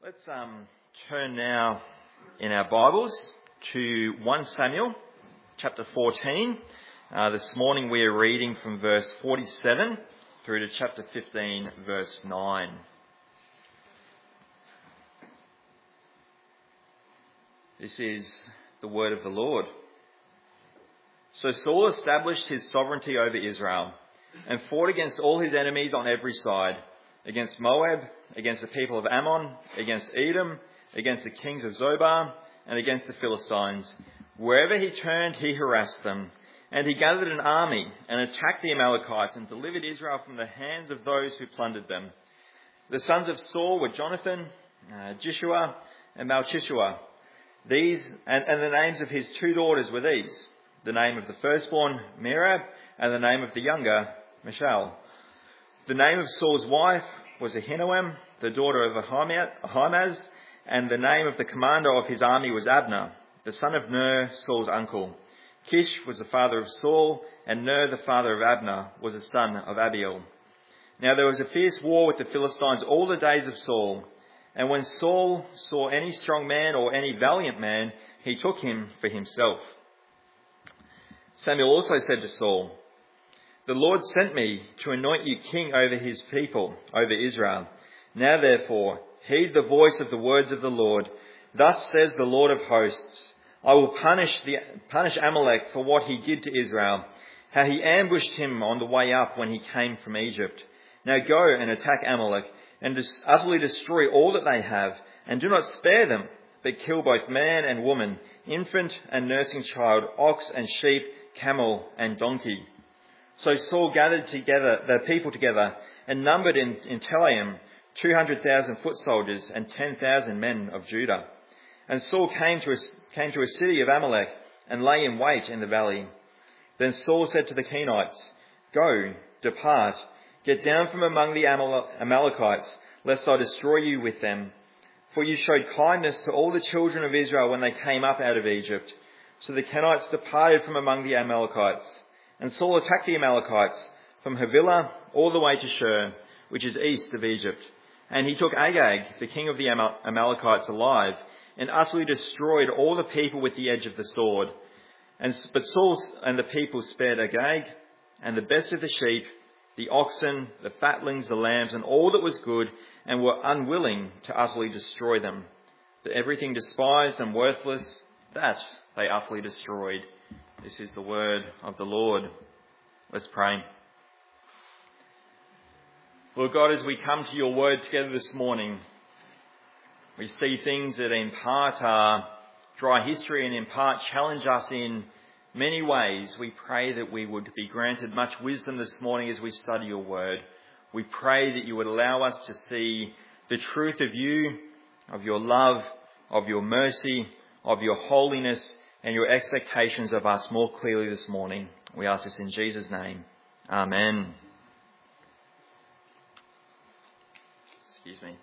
Let's turn now in our Bibles to 1 Samuel chapter 14. This morning we are reading from verse 47 through to chapter 15 verse 9. This is the word of the Lord. So Saul established his sovereignty over Israel and fought against all his enemies on every side, against Moab, against the people of Ammon, against Edom, against the kings of Zobah, and against the Philistines. Wherever he turned, he harassed them. And he gathered an army and attacked the Amalekites and delivered Israel from the hands of those who plundered them. The sons of Saul were Jonathan, Jeshua, and Malchishua. These, and the names of his two daughters were these: the name of the firstborn, Merab, and the name of the younger, Michal. The name of Saul's wife was Ahinoam, the daughter of Ahimaaz, and the name of the commander of his army was Abner, the son of Ner, Saul's uncle. Kish was the father of Saul, and Ner, the father of Abner, was the son of Abiel. Now there was a fierce war with the Philistines all the days of Saul, and when Saul saw any strong man or any valiant man, he took him for himself. Samuel also said to Saul, "The Lord sent me to anoint you king over his people, over Israel. Now therefore, heed the voice of the words of the Lord. Thus says the Lord of hosts, I will punish Amalek for what he did to Israel, how he ambushed him on the way up when he came from Egypt. Now go and attack Amalek and utterly destroy all that they have, and do not spare them, but kill both man and woman, infant and nursing child, ox and sheep, camel and donkey." So Saul gathered together the people together and numbered in Telaim 200,000 foot soldiers and 10,000 men of Judah. And Saul came to a city of Amalek and lay in wait in the valley. Then Saul said to the Kenites, "Go, depart, get down from among the Amalekites, lest I destroy you with them. For you showed kindness to all the children of Israel when they came up out of Egypt." So the Kenites departed from among the Amalekites. And Saul attacked the Amalekites from Havilah all the way to Shur, which is east of Egypt. And he took Agag, the king of the Amalekites, alive, and utterly destroyed all the people with the edge of the sword. But Saul and the people spared Agag, and the best of the sheep, the oxen, the fatlings, the lambs, and all that was good, and were unwilling to utterly destroy them. But everything despised and worthless, that they utterly destroyed. This is the word of the Lord. Let's pray. Lord God, as we come to your word together this morning, we see things that in part are dry history and in part challenge us in many ways. We pray that we would be granted much wisdom this morning as we study your word. We pray that you would allow us to see the truth of you, of your love, of your mercy, of your holiness, and your expectations of us more clearly this morning. We ask this in Jesus' name. Amen. Excuse me.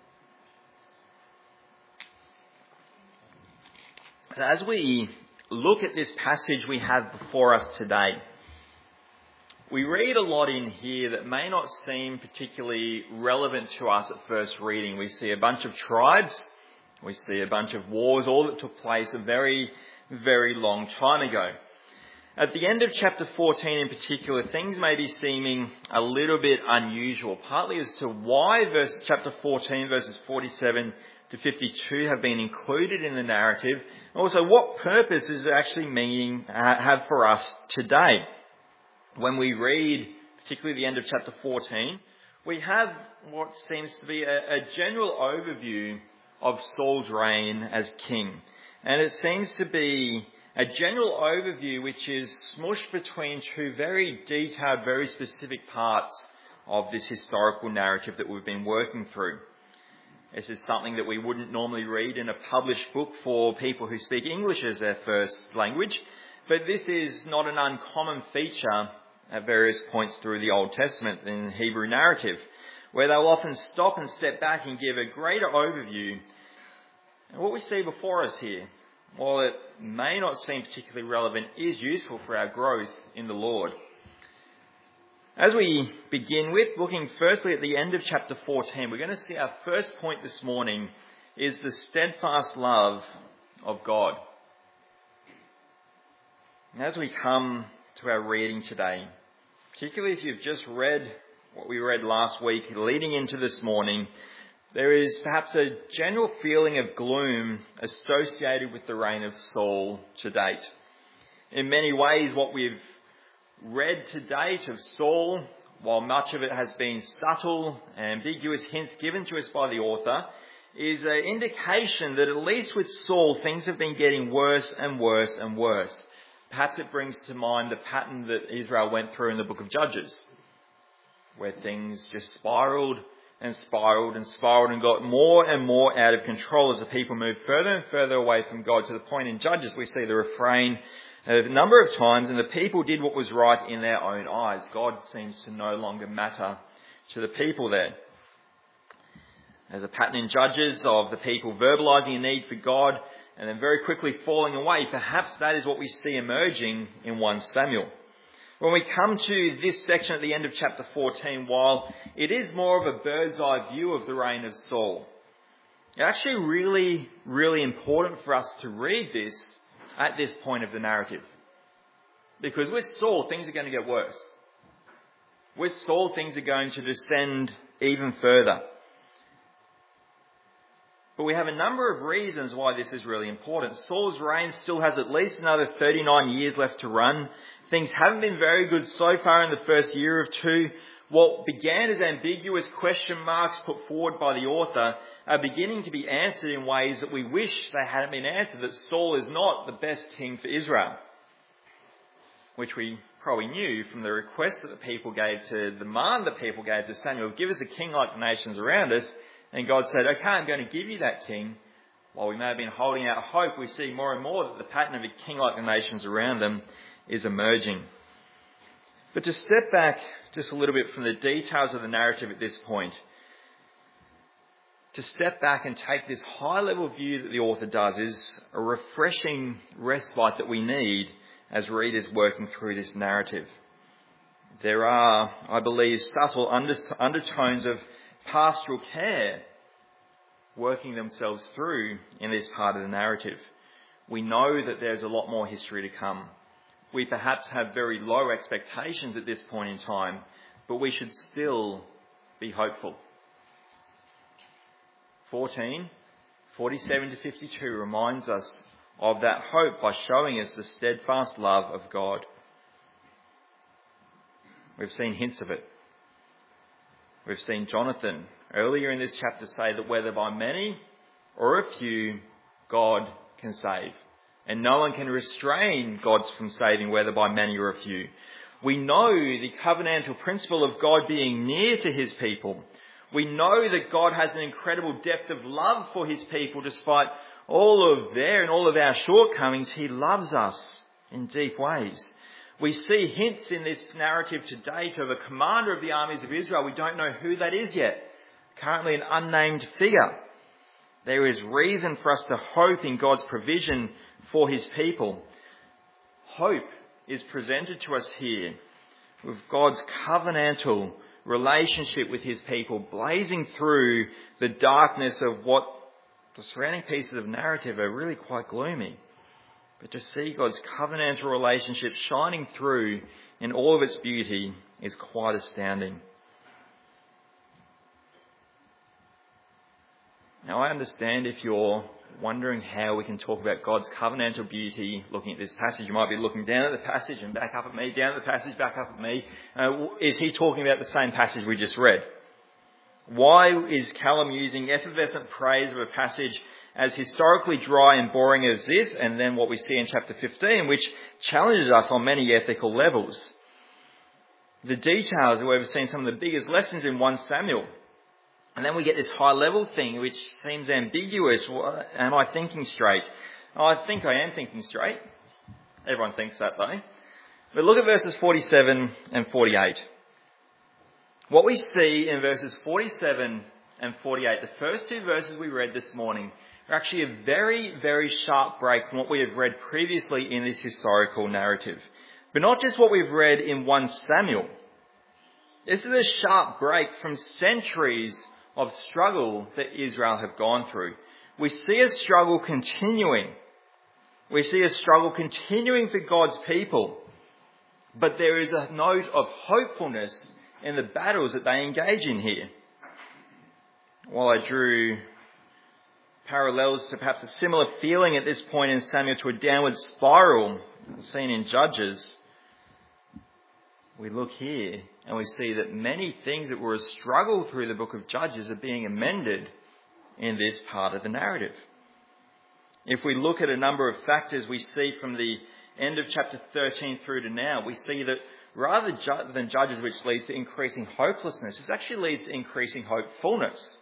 So as we look at this passage we have before us today, we read a lot in here that may not seem particularly relevant to us at first reading. We see a bunch of tribes. We see a bunch of wars, all that took place a very, very long time ago. At the end of chapter 14 in particular, things may be seeming a little bit unusual, partly as to why chapter 14 verses 47 to 52 have been included in the narrative, and also what purpose is it actually have for us today. When we read, particularly the end of chapter 14, we have what seems to be a general overview of Saul's reign as king. And it seems to be a general overview which is smushed between two very detailed, very specific parts of this historical narrative that we've been working through. This is something that we wouldn't normally read in a published book for people who speak English as their first language, but this is not an uncommon feature at various points through the Old Testament in Hebrew narrative, where they'll often stop and step back and give a greater overview. And what we see before us here, while it may not seem particularly relevant, is useful for our growth in the Lord. As we begin with looking firstly at the end of chapter 14, we're going to see our first point this morning is the steadfast love of God. And as we come to our reading today, particularly if you've just read what we read last week leading into this morning, there is perhaps a general feeling of gloom associated with the reign of Saul to date. In many ways, what we've read to date of Saul, while much of it has been subtle and ambiguous hints given to us by the author, is an indication that at least with Saul, things have been getting worse and worse and worse. Perhaps it brings to mind the pattern that Israel went through in the book of Judges, where things just spiraled and spiraled and spiraled and got more and more out of control as the people moved further and further away from God, to the point in Judges we see the refrain a number of times, and the people did what was right in their own eyes. God seems to no longer matter to the people there. There's a pattern in Judges of the people verbalising a need for God and then very quickly falling away. Perhaps that is what we see emerging in 1 Samuel. When we come to this section at the end of chapter 14, while it is more of a bird's eye view of the reign of Saul, it's actually really, really important for us to read this at this point of the narrative. Because with Saul, things are going to get worse. With Saul, things are going to descend even further. But we have a number of reasons why this is really important. Saul's reign still has at least another 39 years left to run. Things haven't been very good so far in the first year or two. What began as ambiguous question marks put forward by the author are beginning to be answered in ways that we wish they hadn't been answered, that Saul is not the best king for Israel, which we probably knew from the request that the people gave to, the demand that people gave to Samuel, give us a king like the nations around us. And God said, okay, I'm going to give you that king. While we may have been holding out hope, we see more and more that the pattern of a king like the nations around them is emerging. But to step back just a little bit from the details of the narrative at this point, to step back and take this high-level view that the author does is a refreshing respite that we need as readers working through this narrative. There are, I believe, subtle undertones of pastoral care working themselves through in this part of the narrative. We know that there's a lot more history to come. We perhaps have very low expectations at this point in time, but we should still be hopeful. 47 to 52 reminds us of that hope by showing us the steadfast love of God. We've seen hints of it. We've seen Jonathan earlier in this chapter say that whether by many or a few, God can save. And no one can restrain God from saving, whether by many or a few. We know the covenantal principle of God being near to his people. We know that God has an incredible depth of love for his people. Despite all of their and all of our shortcomings, he loves us in deep ways. We see hints in this narrative to date of a commander of the armies of Israel. We don't know who that is yet. Currently an unnamed figure. There is reason for us to hope in God's provision for his people. Hope is presented to us here with God's covenantal relationship with his people blazing through the darkness of what the surrounding pieces of narrative are really quite gloomy. But to see God's covenantal relationship shining through in all of its beauty is quite astounding. Now, I understand if you're wondering how we can talk about God's covenantal beauty looking at this passage. You might be looking down at the passage and back up at me, down at the passage, back up at me. Is he talking about the same passage we just read? Why is Callum using effervescent praise of a passage as historically dry and boring as this, and then what we see in chapter 15, which challenges us on many ethical levels? The details, we've seen some of the biggest lessons in 1 Samuel. And then we get this high-level thing which seems ambiguous. Am I thinking straight? I think I am thinking straight. Everyone thinks that though. But look at verses 47 and 48. What we see in verses 47 and 48, the first two verses we read this morning, are actually a very, very sharp break from what we have read previously in this historical narrative. But not just what we've read in 1 Samuel. This is a sharp break from centuries of struggle that Israel have gone through. we see a struggle continuing. We see a struggle continuing for God's people. But there is a note of hopefulness in the battles that they engage in here. While I drew parallels to perhaps a similar feeling at this point in Samuel to a downward spiral seen in Judges, we look here and we see that many things that were a struggle through the book of Judges are being amended in this part of the narrative. If we look at a number of factors we see from the end of chapter 13 through to now, we see that rather than Judges, which leads to increasing hopelessness, this actually leads to increasing hopefulness.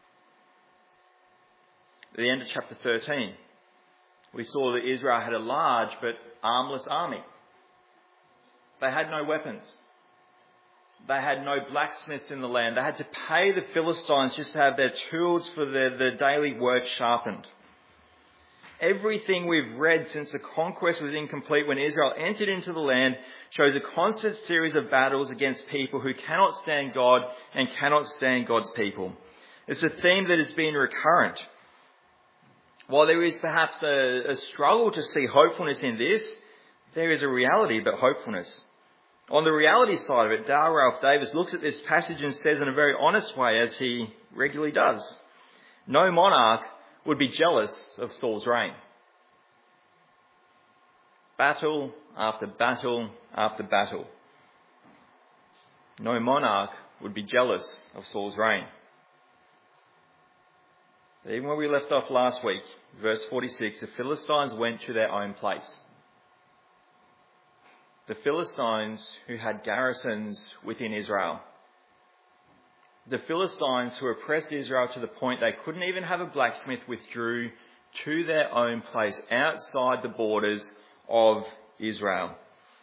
At the end of chapter 13, we saw that Israel had a large but armless army. They had no weapons. They had no blacksmiths in the land. They had to pay the Philistines just to have their tools for their daily work sharpened. Everything we've read since the conquest was incomplete when Israel entered into the land shows a constant series of battles against people who cannot stand God and cannot stand God's people. It's a theme that has been recurrent. While there is perhaps a struggle to see hopefulness in this, there is a reality about hopefulness. On the reality side of it, Dale Ralph Davis looks at this passage and says in a very honest way, as he regularly does, no monarch would be jealous of Saul's reign. Battle after battle after battle. No monarch would be jealous of Saul's reign. Even where we left off last week, verse 46, the Philistines went to their own place. The Philistines who had garrisons within Israel. The Philistines who oppressed Israel to the point they couldn't even have a blacksmith withdrew to their own place outside the borders of Israel.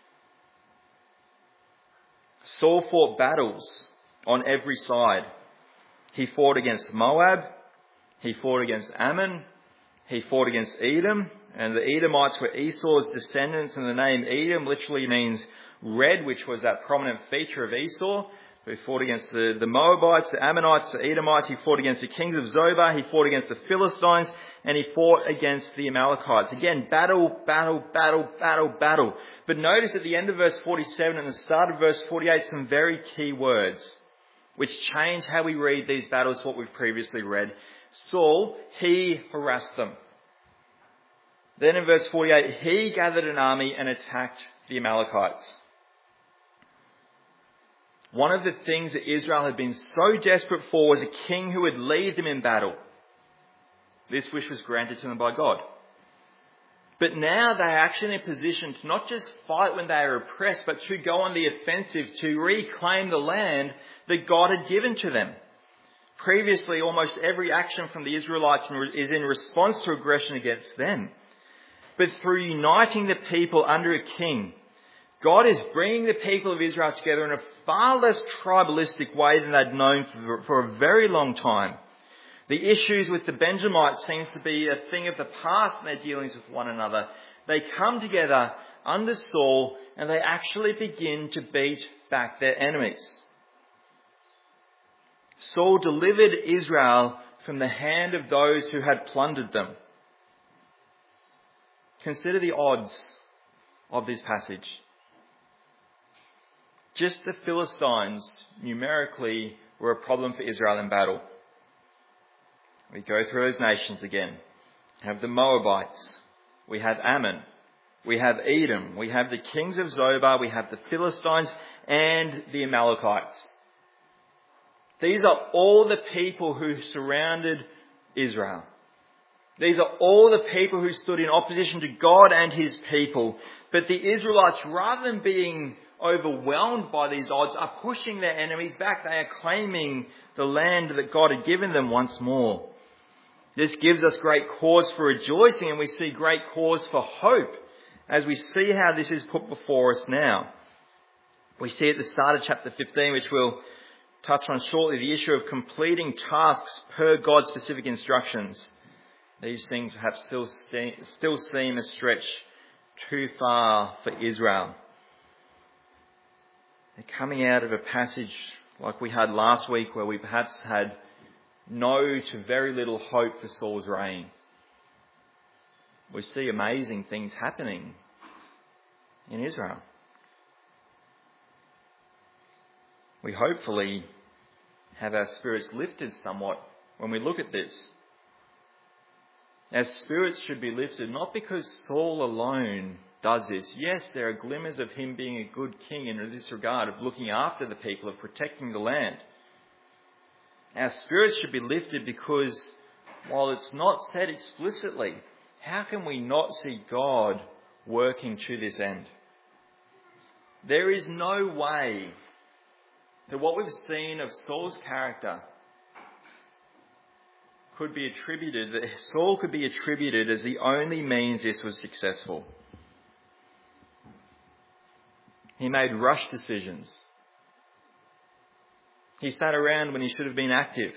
Saul fought battles on every side. He fought against Moab. He fought against Ammon. He fought against Edom. And the Edomites were Esau's descendants, and the name Edom literally means red, which was that prominent feature of Esau. He fought against the Moabites, the Ammonites, the Edomites. He fought against the kings of Zobah. He fought against the Philistines, and he fought against the Amalekites. Again, battle, battle, battle, battle, battle. But notice at the end of verse 47 and the start of verse 48, some very key words, which change how we read these battles to what we've previously read. Saul, he harassed them. Then in verse 48, he gathered an army and attacked the Amalekites. One of the things that Israel had been so desperate for was a king who would lead them in battle. This wish was granted to them by God. But now they are actually in a position to not just fight when they are oppressed, but to go on the offensive, to reclaim the land that God had given to them. Previously, almost every action from the Israelites is in response to aggression against them. But through uniting the people under a king, God is bringing the people of Israel together in a far less tribalistic way than they'd known for a very long time. The issues with the Benjamites seems to be a thing of the past in their dealings with one another. They come together under Saul and they actually begin to beat back their enemies. Saul delivered Israel from the hand of those who had plundered them. Consider the odds of this passage. Just the Philistines numerically were a problem for Israel in battle. We go through those nations again. We have the Moabites. We have Ammon. We have Edom. We have the kings of Zobah. We have the Philistines and the Amalekites. These are all the people who surrounded Israel. These are all the people who stood in opposition to God and his people. But the Israelites, rather than being overwhelmed by these odds, are pushing their enemies back. They are claiming the land that God had given them once more. This gives us great cause for rejoicing, and we see great cause for hope as we see how this is put before us now. We see at the start of chapter 15, which we'll touch on shortly, the issue of completing tasks per God's specific instructions. These things perhaps still seem a stretch too far for Israel. They're coming out of a passage like we had last week, where we perhaps had no to very little hope for Saul's reign. We see amazing things happening in Israel. We hopefully have our spirits lifted somewhat when we look at this. Our spirits should be lifted not because Saul alone does this. Yes, there are glimmers of him being a good king in this regard, of looking after the people, of protecting the land. Our spirits should be lifted because, while it's not said explicitly, how can we not see God working to this end? There is no way that what we've seen of Saul's character could be attributed, that Saul could be attributed as the only means this was successful. He made rush decisions. He sat around when he should have been active.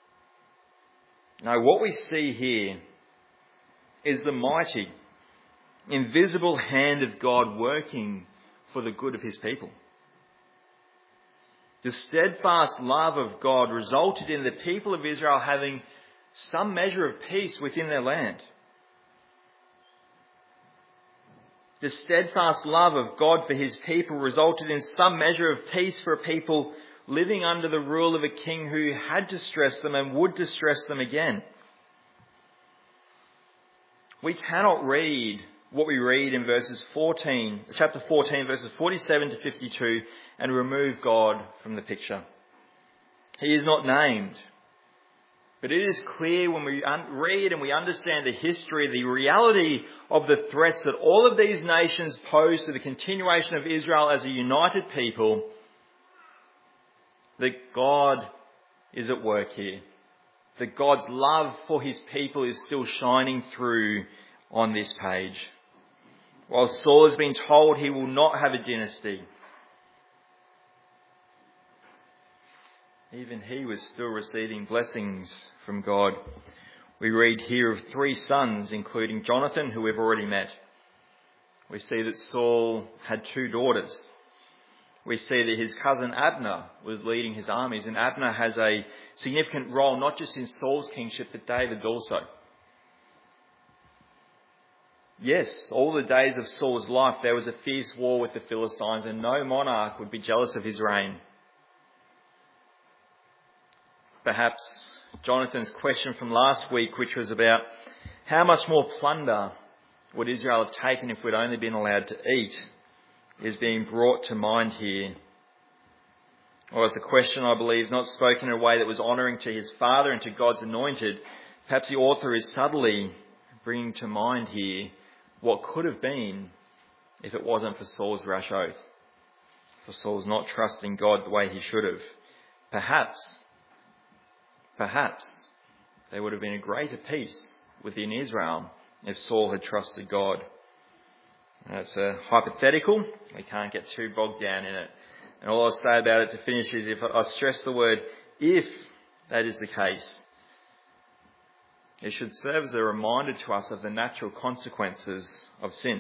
No, what we see here is the mighty, invisible hand of God working for the good of his people. The steadfast love of God resulted in the people of Israel having some measure of peace within their land. The steadfast love of God for his people resulted in some measure of peace for a people living under the rule of a king who had distressed them and would distress them again. We cannot read what we read in chapter 14, verses 47 to 52, and remove God from the picture. He is not named. But it is clear when we read and we understand the history, the reality of the threats that all of these nations pose to the continuation of Israel as a united people, that God is at work here. That God's love for his people is still shining through on this page. While Saul has been told he will not have a dynasty, even he was still receiving blessings from God. We read here of 3 sons, including Jonathan, who we've already met. We see that Saul had 2 daughters. We see that his cousin Abner was leading his armies, and Abner has a significant role not just in Saul's kingship but David's also. Yes, all the days of Saul's life there was a fierce war with the Philistines, and no monarch would be jealous of his reign. Perhaps Jonathan's question from last week, which was about how much more plunder would Israel have taken if we'd only been allowed to eat, is being brought to mind here. Or as a question, I believe, not spoken in a way that was honouring to his father and to God's anointed, perhaps the author is subtly bringing to mind here what could have been if it wasn't for Saul's rash oath, for Saul's not trusting God the way he should have. Perhaps there would have been a greater peace within Israel if Saul had trusted God. It's a hypothetical. We can't get too bogged down in it. And all I'll say about it to finish is, if I stress the word if that is the case, it should serve as a reminder to us of the natural consequences of sin.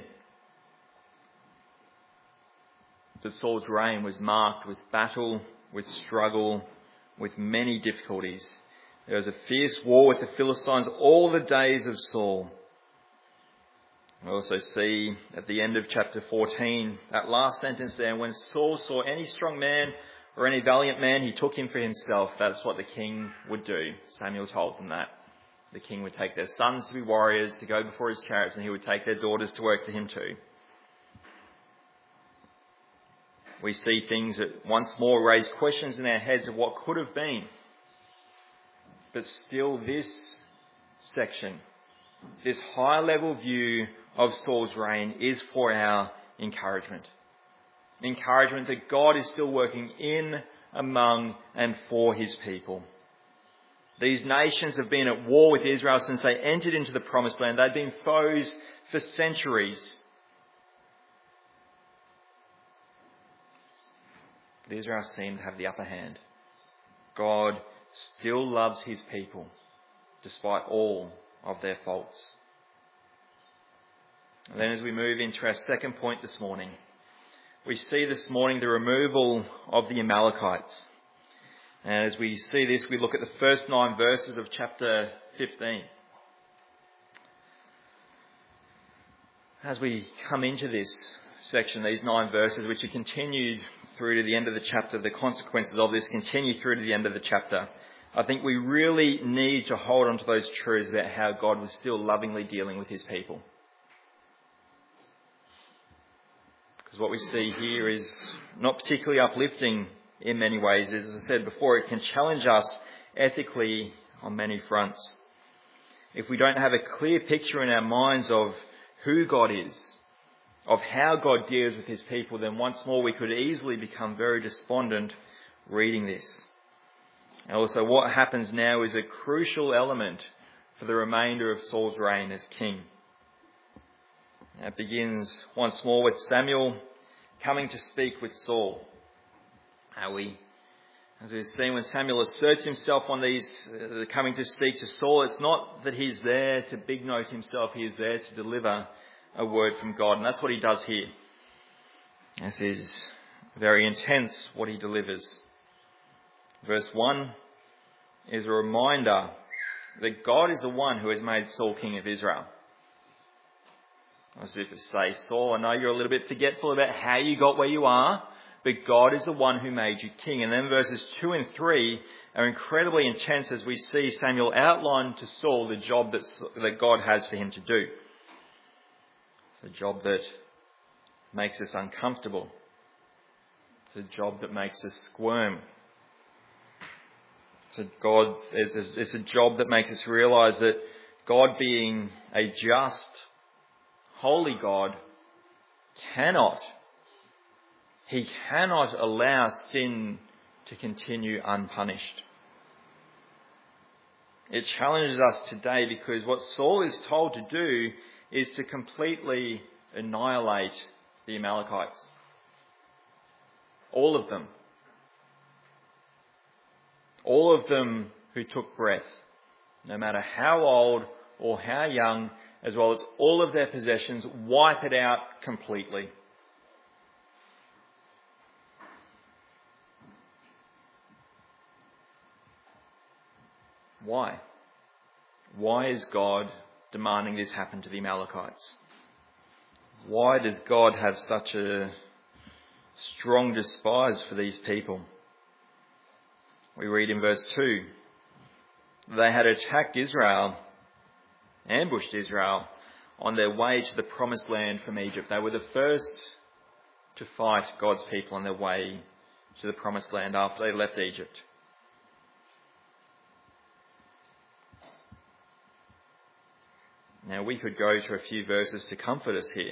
That Saul's reign was marked with battle, with struggle, with many difficulties. There was a fierce war with the Philistines all the days of Saul. We also see at the end of chapter 14, that last sentence there, when Saul saw any strong man or any valiant man, he took him for himself. That's what the king would do. Samuel told them that. The king would take their sons to be warriors, to go before his chariots, and he would take their daughters to work for him too. We see things that once more raise questions in our heads of what could have been. But still this section, this high level view of Saul's reign is for our encouragement. Encouragement that God is still working in, among and for his people. These nations have been at war with Israel since they entered into the promised land. They've been foes for centuries. But Israel seemed to have the upper hand. God still loves his people despite all of their faults. And then as we move into our second point this morning, we see this morning the removal of the Amalekites. And as we see this, we look at the first 9 verses of chapter 15. As we come into this section, these 9 verses, which are continued through to the end of the chapter, the consequences of this continue through to the end of the chapter. I think we really need to hold on to those truths about how God was still lovingly dealing with his people. Because what we see here is not particularly uplifting in many ways. As I said before, it can challenge us ethically on many fronts. If we don't have a clear picture in our minds of who God is, of how God deals with his people, then once more we could easily become very despondent reading this. And also what happens now is a crucial element for the remainder of Saul's reign as king. It begins once more with Samuel coming to speak with Saul. As we've seen, when Samuel asserts himself on these, coming to speak to Saul, it's not that he's there to big note himself, he is there to deliver a word from God. And that's what he does here. This is very intense what he delivers. Verse 1 is a reminder that God is the one who has made Saul king of Israel. As if to say, Saul, I know you're a little bit forgetful about how you got where you are, but God is the one who made you king. And then verses 2 and 3 are incredibly intense as we see Samuel outline to Saul the job that God has for him to do. It's a job that makes us uncomfortable. It's a job that makes us squirm. It's a job that makes us realise that God, being a just, holy God, cannot allow sin to continue unpunished. It challenges us today because what Saul is told to do is to completely annihilate the Amalekites. All of them. All of them who took breath, no matter how old or how young, as well as all of their possessions, wipe it out completely. Why? Why is God demanding this happen to the Amalekites? Why does God have such a strong despise for these people? We read in verse 2, they had attacked Israel, ambushed Israel on their way to the promised land from Egypt. They were the first to fight God's people on their way to the promised land after they left Egypt. Now we could go to a few verses to comfort us here.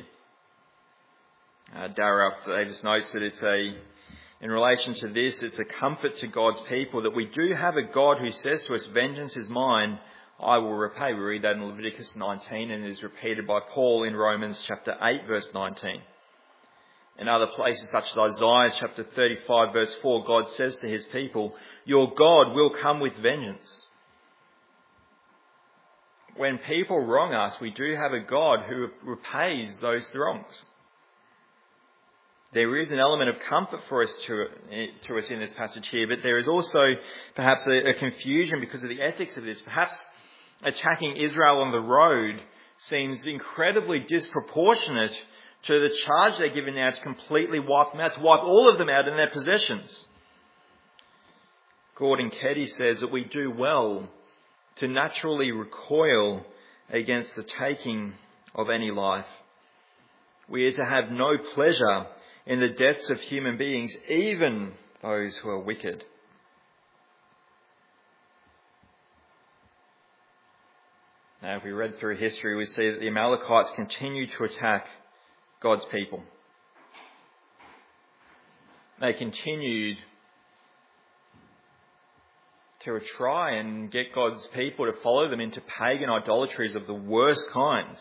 Dara Davis notes that in relation to this, it's a comfort to God's people that we do have a God who says to us, vengeance is mine, I will repay. We read that in Leviticus 19 and it is repeated by Paul in Romans chapter 8 verse 19. In other places such as Isaiah chapter 35 verse 4, God says to his people, your God will come with vengeance. When people wrong us, we do have a God who repays those wrongs. There is an element of comfort for us to us in this passage here, but there is also perhaps a confusion because of the ethics of this. Perhaps attacking Israel on the road seems incredibly disproportionate to the charge they're given now to completely wipe them out, to wipe all of them out in their possessions. Gordon Keddy says that we do well to naturally recoil against the taking of any life. We are to have no pleasure in the deaths of human beings, even those who are wicked. Now, if we read through history, we see that the Amalekites continued to attack God's people. They continued to try and get God's people to follow them into pagan idolatries of the worst kinds.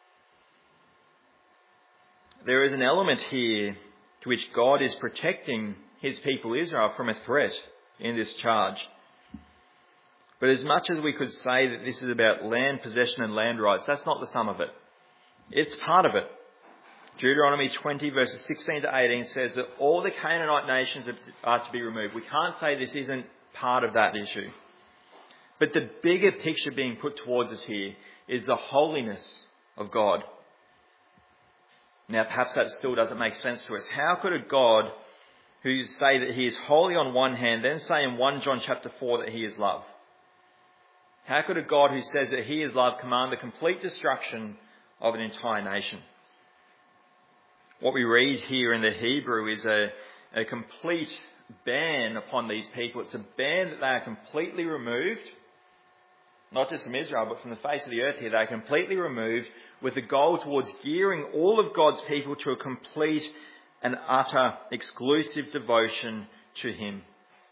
There is an element here to which God is protecting his people Israel from a threat in this charge. But as much as we could say that this is about land possession and land rights, that's not the sum of it. It's part of it. Deuteronomy 20 verses 16 to 18 says that all the Canaanite nations are to be removed. We can't say this isn't part of that issue. But the bigger picture being put towards us here is the holiness of God. Now, perhaps that still doesn't make sense to us. How could a God who say that he is holy on one hand, then say in 1 John chapter 4 that he is love? How could a God who says that he is love command the complete destruction of an entire nation? What we read here in the Hebrew is a complete ban upon these people. It's a ban that they are completely removed, not just from Israel, but from the face of the earth here. They are completely removed with the goal towards gearing all of God's people to a complete and utter exclusive devotion to him.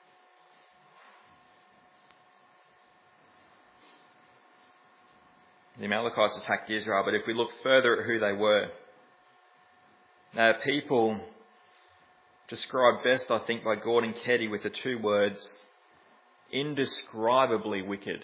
The Amalekites attacked Israel, but if we look further at who they were, they are people described best, I think, by Gordon Keddy with the two words, indescribably wicked.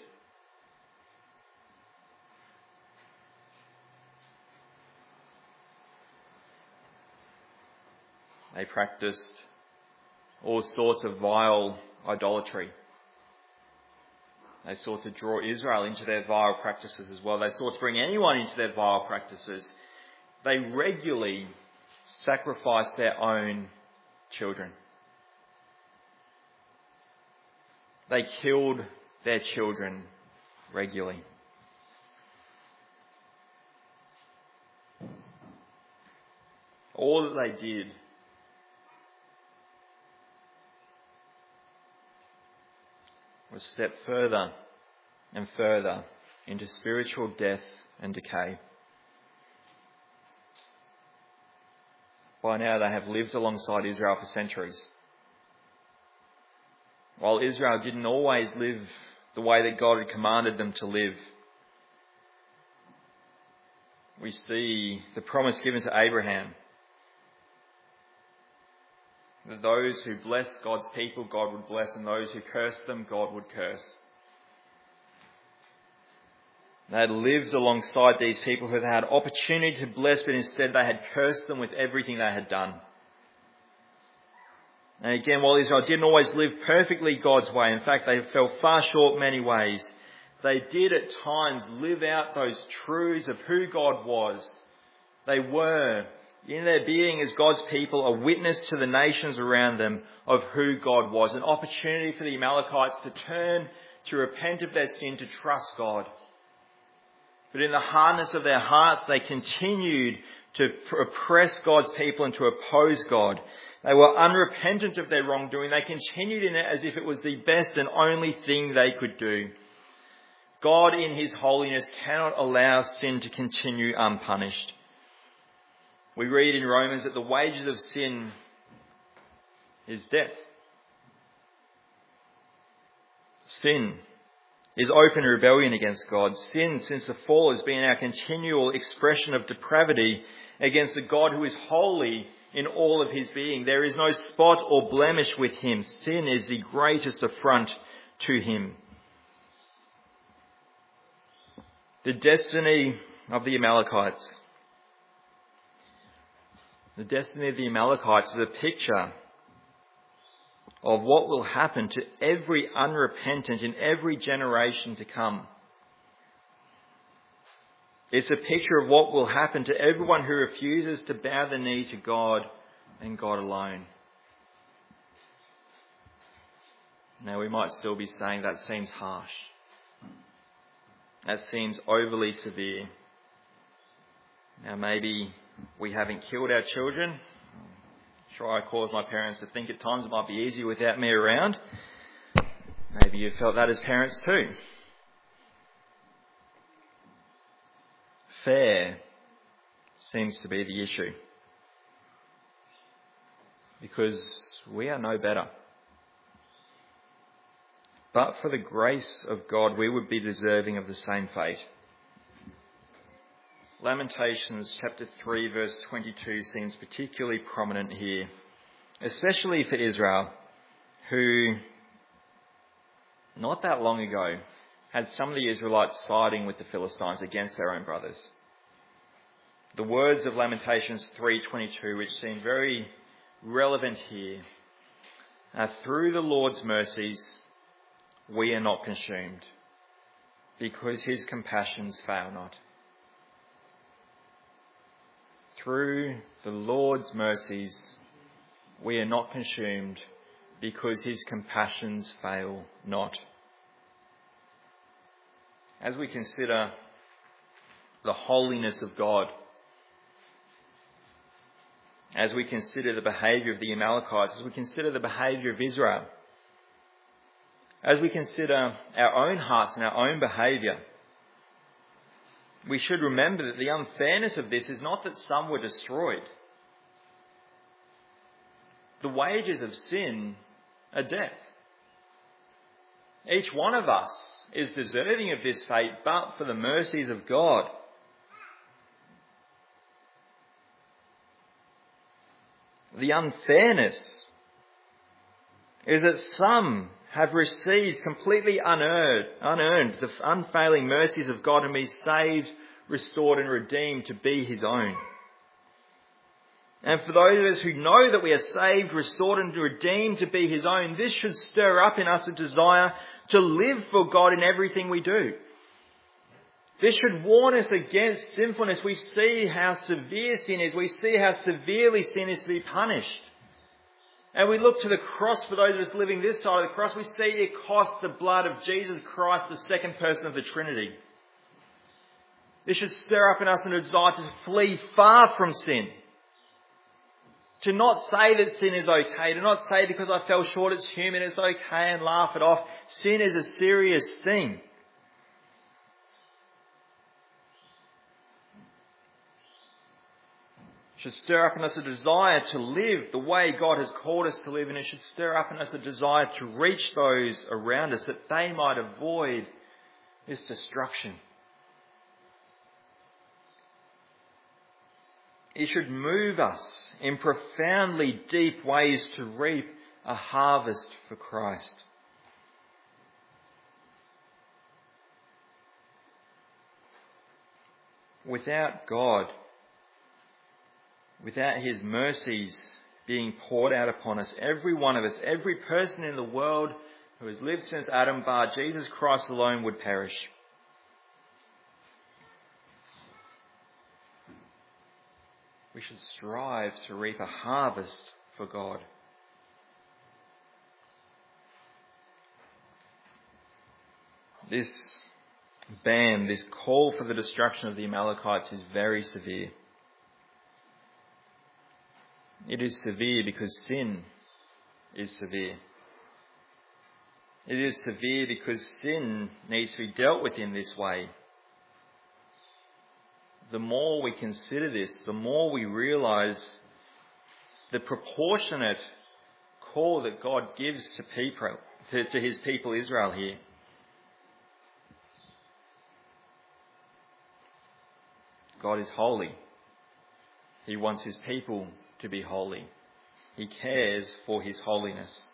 They practiced all sorts of vile idolatry. They sought to draw Israel into their vile practices as well. They sought to bring anyone into their vile practices. They regularly sacrificed their own children. They killed their children regularly. All that they did was step further and further into spiritual death and decay. By now they have lived alongside Israel for centuries. While Israel didn't always live the way that God had commanded them to live, we see the promise given to Abraham that those who bless God's people, God would bless, and those who curse them, God would curse. They had lived alongside these people who had opportunity to bless, but instead they had cursed them with everything they had done. And again, while Israel didn't always live perfectly God's way, in fact they fell far short many ways, they did at times live out those truths of who God was. They were, in their being as God's people, a witness to the nations around them of who God was. An opportunity for the Amalekites to turn, to repent of their sin, to trust God. But in the hardness of their hearts, they continued to oppress God's people and to oppose God. They were unrepentant of their wrongdoing. They continued in it as if it was the best and only thing they could do. God in his holiness cannot allow sin to continue unpunished. We read in Romans that the wages of sin is death. Sin is open rebellion against God. Sin, since the fall, has been our continual expression of depravity against the God who is holy in all of his being. There is no spot or blemish with him. Sin is the greatest affront to him. The destiny of the Amalekites. The destiny of the Amalekites is a picture of what will happen to every unrepentant in every generation to come. It's a picture of what will happen to everyone who refuses to bow the knee to God and God alone. Now, we might still be saying that seems harsh. That seems overly severe. Now, maybe we haven't killed our children. Sure, I caused my parents to think at times it might be easier without me around. Maybe you felt that as parents too. Fair seems to be the issue. Because we are no better. But for the grace of God, we would be deserving of the same fate. Lamentations chapter 3 verse 22 seems particularly prominent here, especially for Israel, who not that long ago had some of the Israelites siding with the Philistines against their own brothers. The words of Lamentations 3:22, which seem very relevant here, are through the Lord's mercies we are not consumed, because his compassions fail not. Through the Lord's mercies, we are not consumed, because his compassions fail not. As we consider the holiness of God, as we consider the behaviour of the Amalekites, as we consider the behaviour of Israel, as we consider our own hearts and our own behaviour, we should remember that the unfairness of this is not that some were destroyed. The wages of sin are death. Each one of us is deserving of this fate, but for the mercies of God. The unfairness is that some have received completely unearned the unfailing mercies of God and be saved, restored and redeemed to be his own. And for those of us who know that we are saved, restored and redeemed to be his own, this should stir up in us a desire to live for God in everything we do. This should warn us against sinfulness. We see how severe sin is. We see how severely sin is to be punished. And we look to the cross for those of us living this side of the cross. We see it cost the blood of Jesus Christ, the second person of the Trinity. This should stir up in us a desire to flee far from sin. To not say that sin is okay. To not say because I fell short it's human, it's okay, and laugh it off. Sin is a serious thing. It should stir up in us a desire to live the way God has called us to live, and it should stir up in us a desire to reach those around us that they might avoid this destruction. It should move us in profoundly deep ways to reap a harvest for Christ. Without God, without his mercies being poured out upon us, every one of us, every person in the world who has lived since Adam bar Jesus Christ alone would perish. We should strive to reap a harvest for God. This ban, this call for the destruction of the Amalekites is very severe. It is severe because sin is severe. It is severe because sin needs to be dealt with in this way. The more we consider this, the more we realise the proportionate call that God gives to his people Israel here. God is holy. He wants his people to be holy. He cares for his holiness.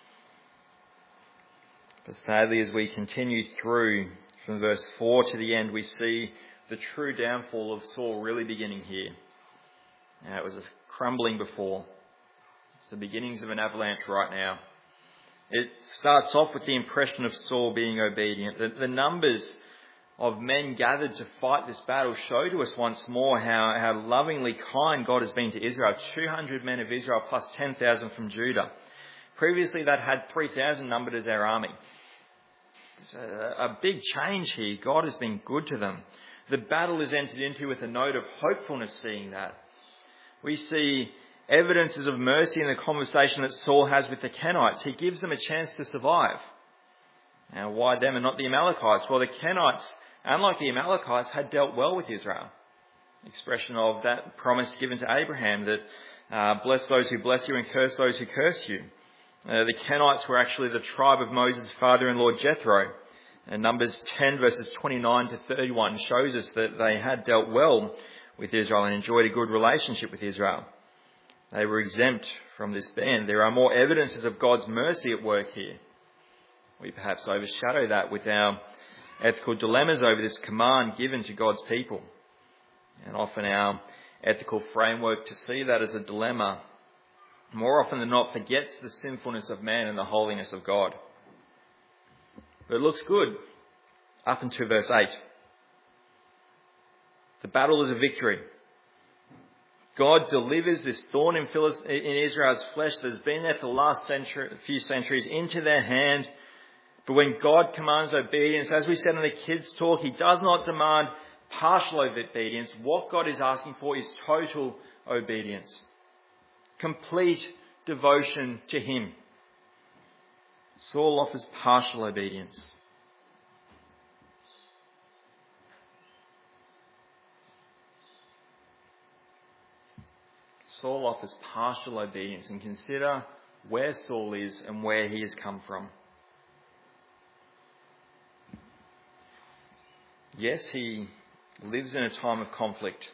But sadly, as we continue through from verse 4 to the end, we see the true downfall of Saul really beginning here. Now, it was a crumbling before. It's the beginnings of an avalanche right now. It starts off with the impression of Saul being obedient. The numbers of men gathered to fight this battle show to us once more how lovingly kind God has been to Israel. 200 men of Israel plus 10,000 from Judah. Previously that had 3,000 numbered as our army. It's a big change here. God has been good to them. The battle is entered into with a note of hopefulness seeing that. We see evidences of mercy in the conversation that Saul has with the Kenites. He gives them a chance to survive. Now, why them and not the Amalekites? Well, the Kenites, unlike the Amalekites, had dealt well with Israel. Expression of that promise given to Abraham that bless those who bless you and curse those who curse you. The Kenites were actually the tribe of Moses' father-in-law Jethro. And Numbers 10 verses 29 to 31 shows us that they had dealt well with Israel and enjoyed a good relationship with Israel. They were exempt from this ban. There are more evidences of God's mercy at work here. We perhaps overshadow that with our ethical dilemmas over this command given to God's people. And often our ethical framework to see that as a dilemma, more often than not, forgets the sinfulness of man and the holiness of God. But it looks good up until verse 8. The battle is a victory. God delivers this thorn in Israel's flesh that has been there for the last few centuries into their hand. But when God commands obedience, as we said in the kids' talk, he does not demand partial obedience. What God is asking for is total obedience. Complete devotion to him. Saul offers partial obedience. Saul offers partial obedience, and consider where Saul is and where he has come from. Yes, he lives in a time of conflict,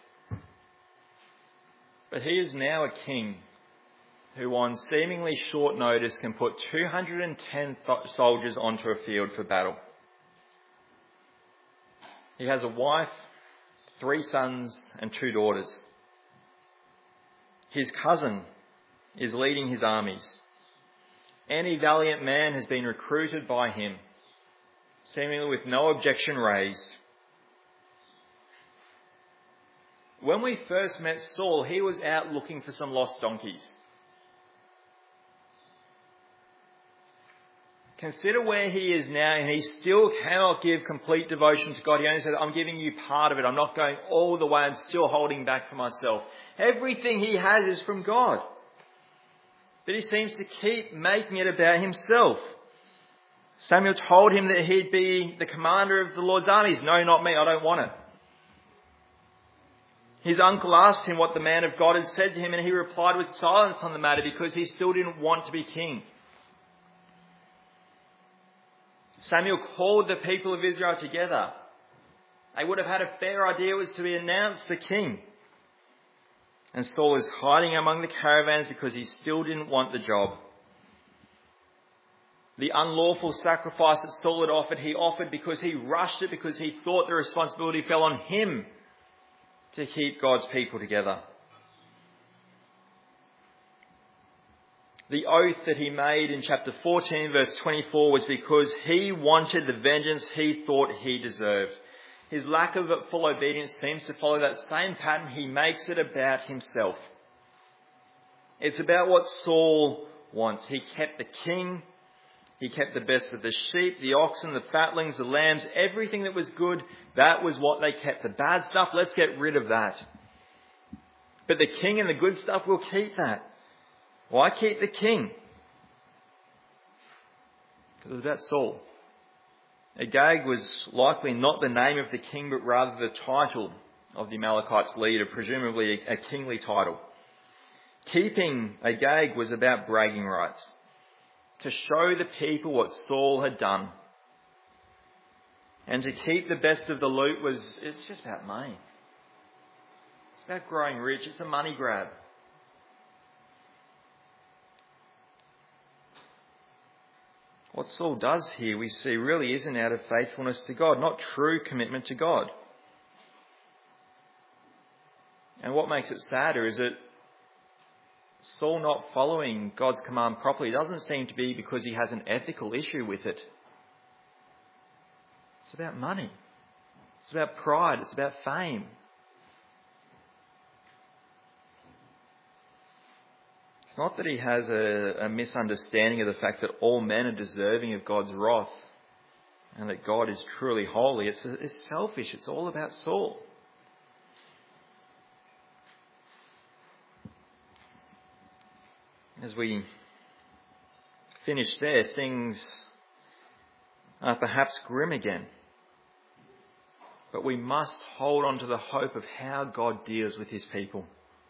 but he is now a king who on seemingly short notice can put 210 soldiers onto a field for battle. He has a wife, 3 sons and 2 daughters. His cousin is leading his armies. Any valiant man has been recruited by him, seemingly with no objection raised. When we first met Saul, he was out looking for some lost donkeys. Consider where he is now, and he still cannot give complete devotion to God. He only said, I'm giving you part of it. I'm not going all the way. I'm still holding back for myself. Everything he has is from God. But he seems to keep making it about himself. Samuel told him that he'd be the commander of the Lord's armies. No, not me. I don't want it. His uncle asked him what the man of God had said to him, and he replied with silence on the matter because he still didn't want to be king. Samuel called the people of Israel together. They would have had a fair idea it was to be announced the king. And Saul is hiding among the caravans because he still didn't want the job. The unlawful sacrifice that Saul had offered, he offered because he rushed it, because he thought the responsibility fell on him to keep God's people together. The oath that he made in chapter 14, verse 24, was because he wanted the vengeance he thought he deserved. His lack of full obedience seems to follow that same pattern. He makes it about himself. It's about what Saul wants. He kept the king. He kept the best of the sheep, the oxen, the fatlings, the lambs, everything that was good. That was what they kept. The bad stuff, let's get rid of that. But the king and the good stuff, we'll keep that. Why keep the king? Because it was about Saul. Agag was likely not the name of the king, but rather the title of the Amalekites' leader, presumably a kingly title. Keeping Agag was about bragging rights, to show the people what Saul had done. And to keep the best of the loot it's just about money. It's about growing rich. It's a money grab. What Saul does here, we see, really isn't out of faithfulness to God, not true commitment to God. And what makes it sadder is that Saul not following God's command properly doesn't seem to be because he has an ethical issue with it. It's about money. It's about pride. It's about fame. It's not that he has a misunderstanding of the fact that all men are deserving of God's wrath and that God is truly holy. It's selfish. It's all about Saul. As we finish there, things are perhaps grim again. But we must hold on to the hope of how God deals with his people.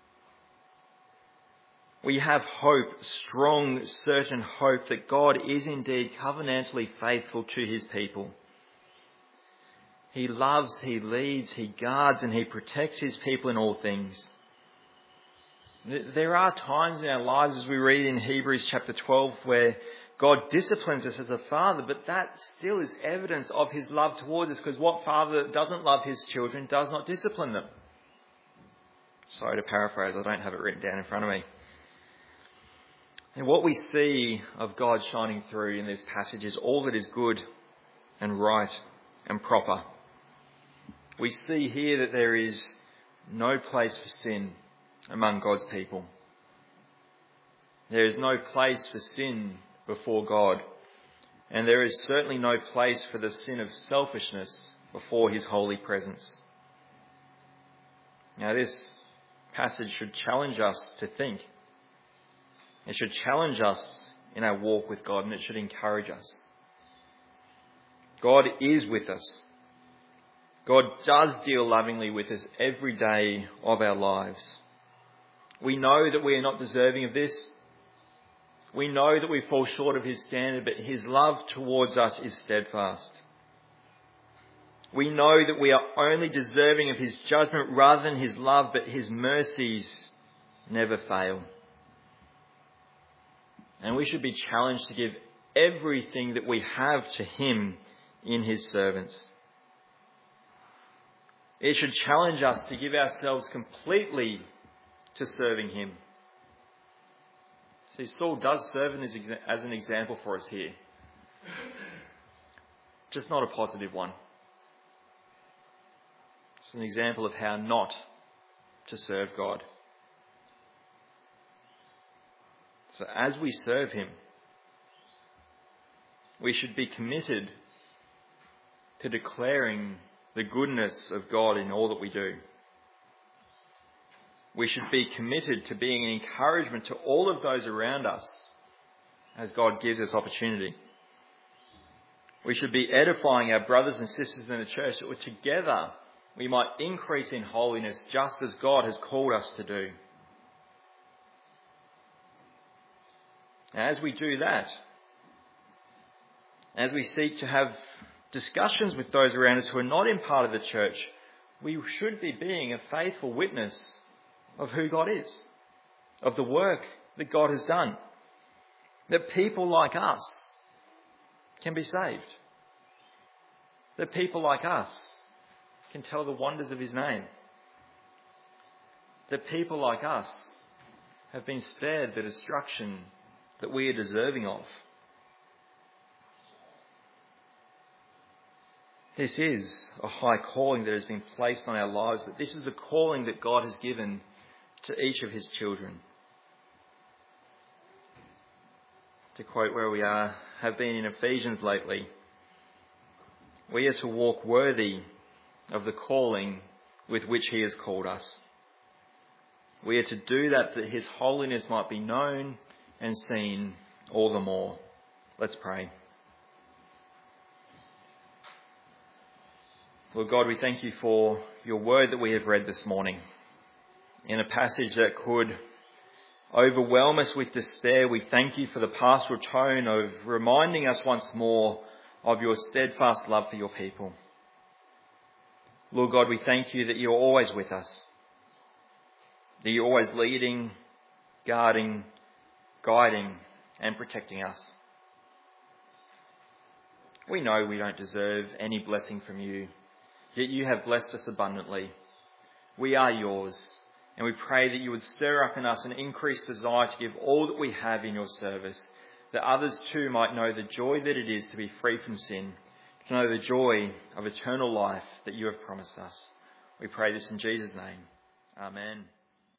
We have hope, strong, certain hope that God is indeed covenantally faithful to his people. He loves, he leads, he guards, and he protects his people in all things. There are times in our lives, as we read in Hebrews chapter 12, where God disciplines us as a father, but that still is evidence of his love towards us, because what father that doesn't love his children does not discipline them? Sorry to paraphrase, I don't have it written down in front of me. And what we see of God shining through in this passage is all that is good and right and proper. We see here that there is no place for sin among God's people. There is no place for sin before God, and there is certainly no place for the sin of selfishness before his holy presence. Now, this passage should challenge us to think. It should challenge us in our walk with God, and it should encourage us. God is with us. God does deal lovingly with us every day of our lives. We know that we are not deserving of this. We know that we fall short of his standard, but his love towards us is steadfast. We know that we are only deserving of his judgment rather than his love, but his mercies never fail. And we should be challenged to give everything that we have to him in his servants. It should challenge us to give ourselves completely to serving him. See, Saul does serve as an example for us here. Just not a positive one. It's an example of how not to serve God. So as we serve him, we should be committed to declaring the goodness of God in all that we do. We should be committed to being an encouragement to all of those around us as God gives us opportunity. We should be edifying our brothers and sisters in the church so that together we might increase in holiness just as God has called us to do. As we do that, as we seek to have discussions with those around us who are not in part of the church, we should be being a faithful witness of who God is, of the work that God has done, that people like us can be saved, that people like us can tell the wonders of his name, that people like us have been spared the destruction that we are deserving of. This is a high calling that has been placed on our lives, but this is a calling that God has given to each of his children. To quote where we have been in Ephesians lately, we are to walk worthy of the calling with which he has called us. We are to do that his holiness might be known and seen all the more. Let's pray. Lord God, we thank you for your word that we have read this morning. In a passage that could overwhelm us with despair, we thank you for the pastoral tone of reminding us once more of your steadfast love for your people. Lord God, we thank you that you're always with us, that you're always leading, guarding, guiding and protecting us. We know we don't deserve any blessing from you, yet you have blessed us abundantly. We are yours, and we pray that you would stir up in us an increased desire to give all that we have in your service, that others too might know the joy that it is to be free from sin, to know the joy of eternal life that you have promised us. We pray this in Jesus' name. Amen.